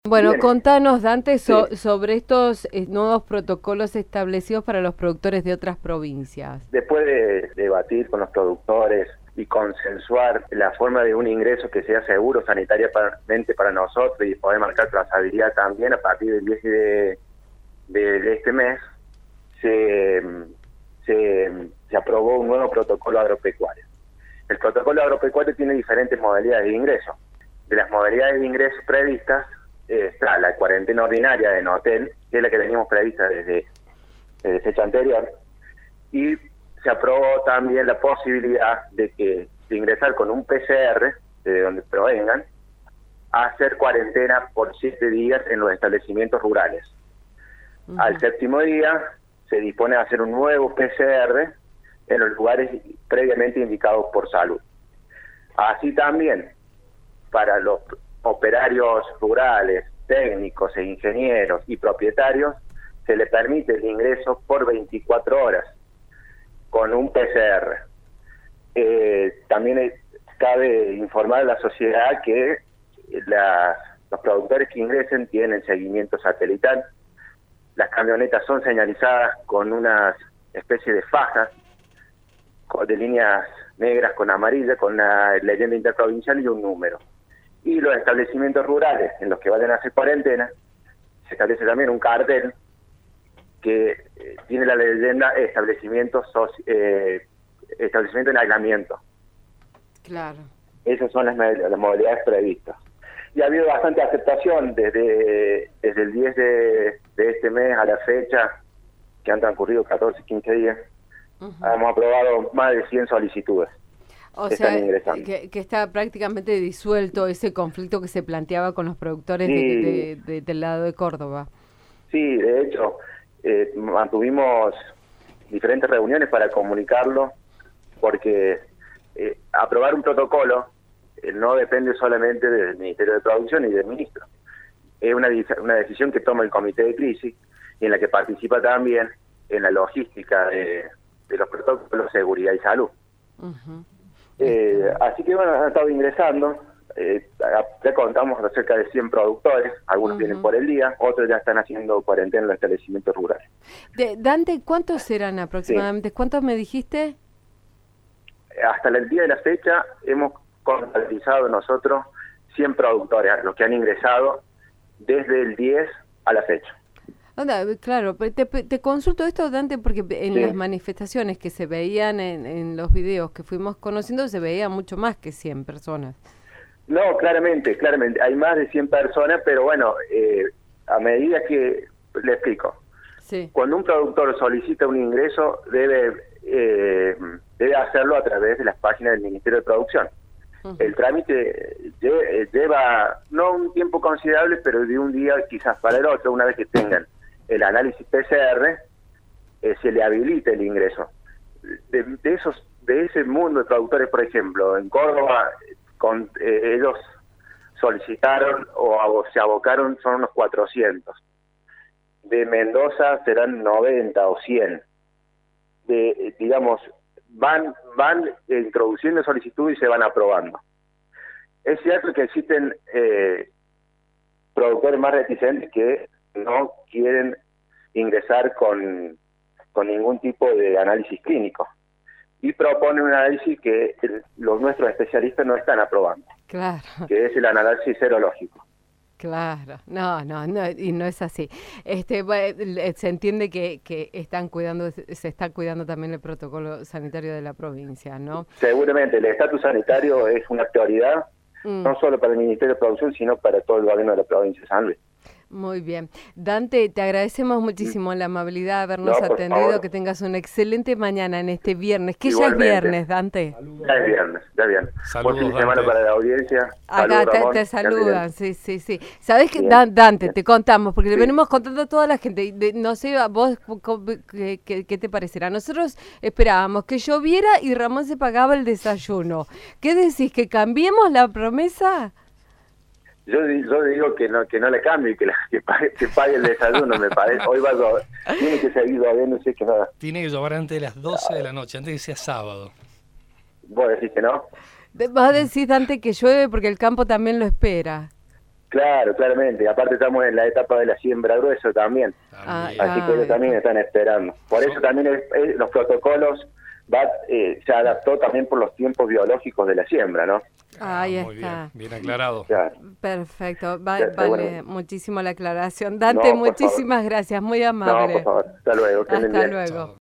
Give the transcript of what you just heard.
Bueno, Bien, contanos, Dante, sí. sobre estos nuevos protocolos establecidos para los productores de otras provincias. Después de debatir con los productores y consensuar la forma de un ingreso que sea seguro sanitariamente para nosotros y poder marcar trazabilidad también a partir del 10 de este mes, se, se aprobó un nuevo protocolo agropecuario. El protocolo agropecuario tiene diferentes modalidades de ingreso. De las modalidades de ingreso previstas está la cuarentena ordinaria en hotel, que es la que teníamos prevista desde fecha anterior, y se aprobó también la posibilidad de ingresar con un PCR, de donde provengan, a hacer cuarentena por 7 días en los establecimientos rurales. Al séptimo día se dispone a hacer un nuevo PCR en los lugares previamente indicados por salud. Así también, para los operarios rurales, técnicos e ingenieros y propietarios, se le permite el ingreso por 24 horas con un PCR. También cabe informar a la sociedad que los productores que ingresen tienen seguimiento satelital. Las camionetas son señalizadas con una especie de fajas de líneas negras con amarillas, con una leyenda interprovincial y un número. Y los establecimientos rurales en los que vayan a hacer cuarentena, se establece también un cartel que tiene la leyenda establecimiento en aislamiento. Claro. Esas son las modalidades previstas. Y ha habido bastante aceptación desde el 10 de este mes a la fecha, que han transcurrido 14, 15 días. Hemos aprobado más de 100 solicitudes. O que sea, están ingresando. que está prácticamente disuelto ese conflicto que se planteaba con los productores Sí, del lado de Córdoba. sí, de hecho, mantuvimos diferentes reuniones para comunicarlo, porque aprobar un protocolo no depende solamente del Ministerio de Producción y del ministro. Es una decisión que toma el Comité de Crisis y en la que participa también en la logística de los protocolos de seguridad y salud. Así que bueno, han estado ingresando, ya contamos con cerca de 100 productores, algunos vienen por el día, otros ya están haciendo cuarentena en los establecimientos rurales. Dante, ¿cuántos serán Sí. aproximadamente? ¿Cuántos me dijiste? Hasta el día de la fecha hemos contabilizado nosotros 100 productores, los que han ingresado desde el 10 a la fecha. Onda, claro, te consulto esto, Dante, porque en Sí. las manifestaciones que se veían en los videos que fuimos conociendo, se veía mucho más que 100 personas. No, claramente, hay más de 100 personas, pero bueno, a medida que, le explico, Sí. cuando un productor solicita un ingreso, debe hacerlo a través de las páginas del Ministerio de Producción. El trámite lleva no un tiempo considerable, pero de un día quizás para el otro, una vez que tengan el análisis PCR, se le habilita el ingreso. De ese mundo de productores, por ejemplo, en Córdoba, ellos solicitaron o se abocaron, son unos 400. De Mendoza serán 90 o 100. Digamos, van introduciendo solicitud y se van aprobando. Es cierto que existen productores más reticentes que no quieren ingresar con ningún tipo de análisis clínico y proponen un análisis que nuestros especialistas no están aprobando, Claro. que es el análisis serológico. Claro, no, y no es así. Se entiende que están se está cuidando también el protocolo sanitario de la provincia, ¿no? Seguramente el estatus sanitario es una prioridad, no solo para el Ministerio de Producción, sino para todo el gobierno de la provincia de San Luis. Muy bien. Dante, te agradecemos muchísimo la amabilidad de habernos No, por atendido, favor. que tengas una excelente mañana en este viernes, que ya es Igualmente. viernes, Dante. Ya es viernes. Saludos, Buen fin de semana Dante. para la audiencia. Acá Saludos, Ramón. te Ya saludan, bien. sí. ¿Sabés qué, Bien. Dante? Bien. Te contamos, porque le Sí. venimos contando a toda la gente. No sé, a vos, ¿qué te parecerá? Nosotros esperábamos que lloviera y Ramón se pagaba el desayuno. ¿Qué decís, que cambiemos la promesa? Yo digo que no le cambie, que pague el desayuno, me parece. Hoy tiene que seguir lloviendo, no sé qué nada. Tiene que llover antes de las 12 de la noche, antes de que sea sábado. Vos decís que no. Vos decís, Dante, que llueve porque el campo también lo espera. Claro, claramente. Y aparte estamos en la etapa de la siembra grueso también. También. Así que ellos también están esperando. Por eso también los protocolos se adaptó también por los tiempos biológicos de la siembra, ¿no? Ahí Muy está. bien aclarado. Claro. Perfecto. Pero Vale bueno. muchísimo la aclaración. Dante, No, por muchísimas gracias. Muy No, amable. por favor. Hasta luego. Que anden Hasta bien. luego. Chao.